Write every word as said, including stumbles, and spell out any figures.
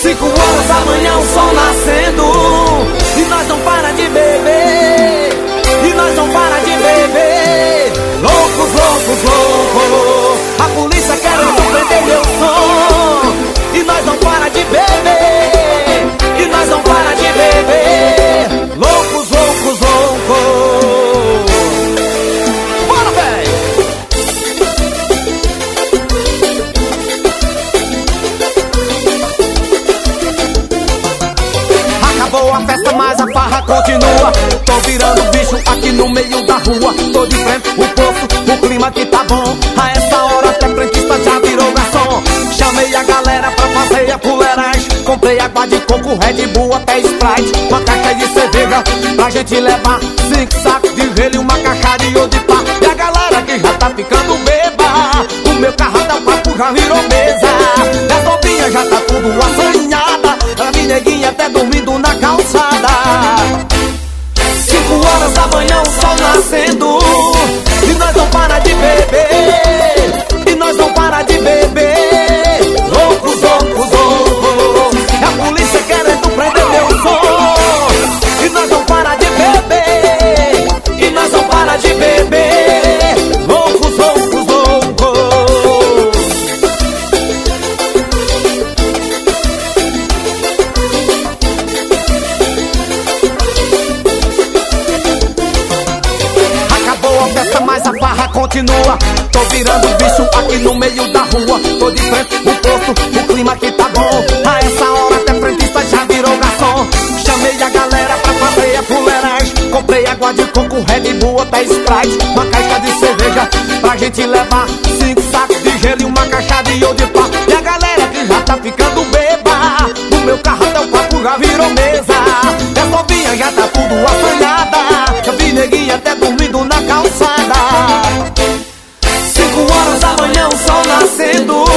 Cinco horas da manhã, o sol nascendo, e nós não para de beber, e nós não para de beber. Loucos, loucos, loucos, a polícia querendo prender meu som, e nós não para de beber, e nós não para de beber. Loucos, loucos, loucos. Bora, véi! Acabou a festa, mas a farra continua. Tô virando bicho aqui no meio da rua. Tô de frente, o poço, o clima que tá bom. A essa hora até frentista já virou garçom. Chamei a galera pra fazer a fuleiragem. Comprei água de coco, Red Bull até Sprite, uma caixa de cerveja pra gente levar, cinco sacos de gelo e uma caixa de odipá. E a galera que já tá ficando beba, o meu carro até o papo já virou mesa. E a novinha já tá tudo assanhada, a minha neguinha até dormindo na calçada. Cinco horas da manhã, o sol nascendo, e nós não para de beber, e nós não para de beber. Loucos, loucos, loucos, é a polícia querendo prender meu som, e nós não para de beber, e nós não para de beber. Loucos, loucos, loucos. Acabou a festa, mas a farra continua. Tô virando bicho aqui no meio da rua. Tô de frente, o posto, o clima que tá bom. A essa hora até frentista já virou garçom. Chamei a galera pra fazer a fuleiragem. Comprei água de coco, Red Bull até Sprite, uma caixa de cerveja pra gente levar, cinco sacos de gelo e uma caixa de odipá. E a galera que já tá ficando beba, o meu carro até o papo já virou mesa. E as novinhas já tá tudo assanhada, eu vi neguinha até dormindo na calçada. Cinco horas da manhã, o sol nascendo,